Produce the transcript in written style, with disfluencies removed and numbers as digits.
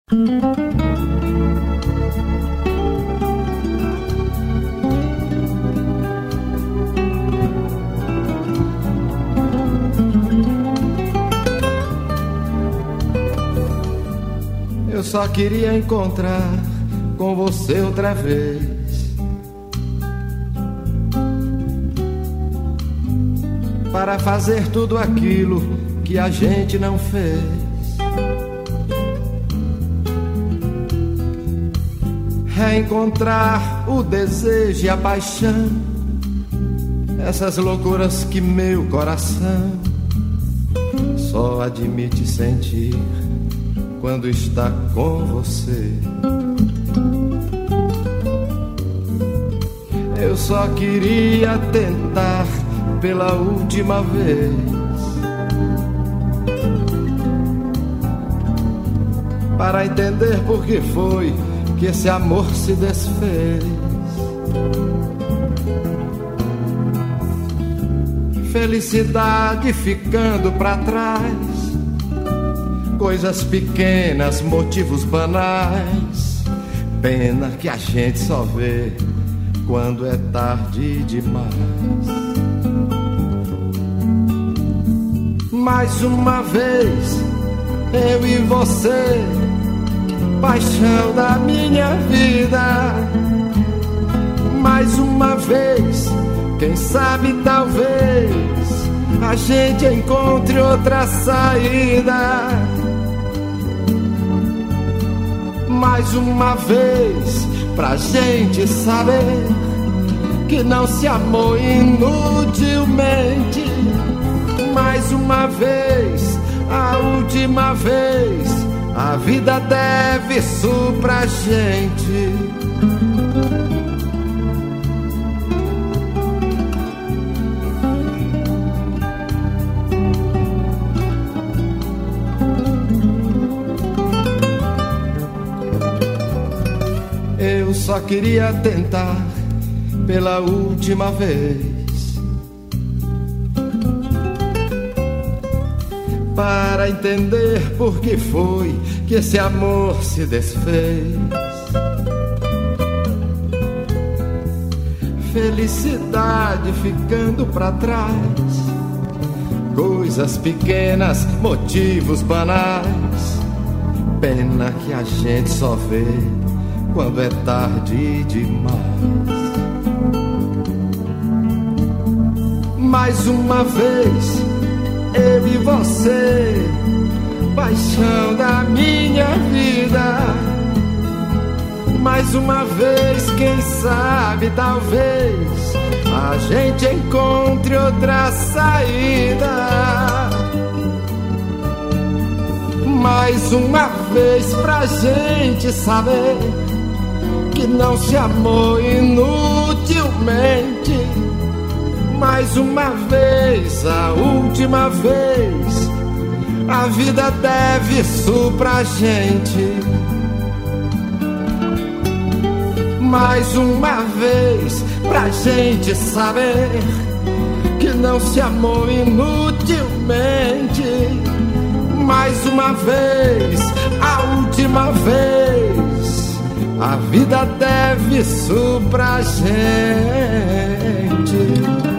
Eu só queria encontrar com você outra vez, para fazer tudo aquilo que a gente não fez. Reencontrar o desejo e a paixão, essas loucuras que meu coração só admite sentir quando está com você. Eu só queria tentar pela última vez, para entender por que foi que esse amor se desfez. Felicidade ficando pra trás, coisas pequenas, motivos banais, pena que a gente só vê quando é tarde demais. Mais uma vez, eu e você, paixão da minha vida. Mais uma vez, quem sabe talvez a gente encontre outra saída. Mais uma vez, pra gente saber que não se amou inutilmente. Mais uma vez, a última vez, a vida deve isso pra gente. Eu só queria tentar pela última vez, para entender por que foi que esse amor se desfez. Felicidade ficando pra trás, coisas pequenas, motivos banais, pena que a gente só vê quando é tarde demais. Mais uma vez, eu e você, paixão da minha vida. Mais uma vez, quem sabe, talvez a gente encontre outra saída. Mais uma vez, pra gente saber que não se amou inutilmente. Mais uma vez, a última vez, a vida deve isso pra gente. Mais uma vez, pra gente saber que não se amou inutilmente. Mais uma vez, a última vez, a vida deve isso pra gente.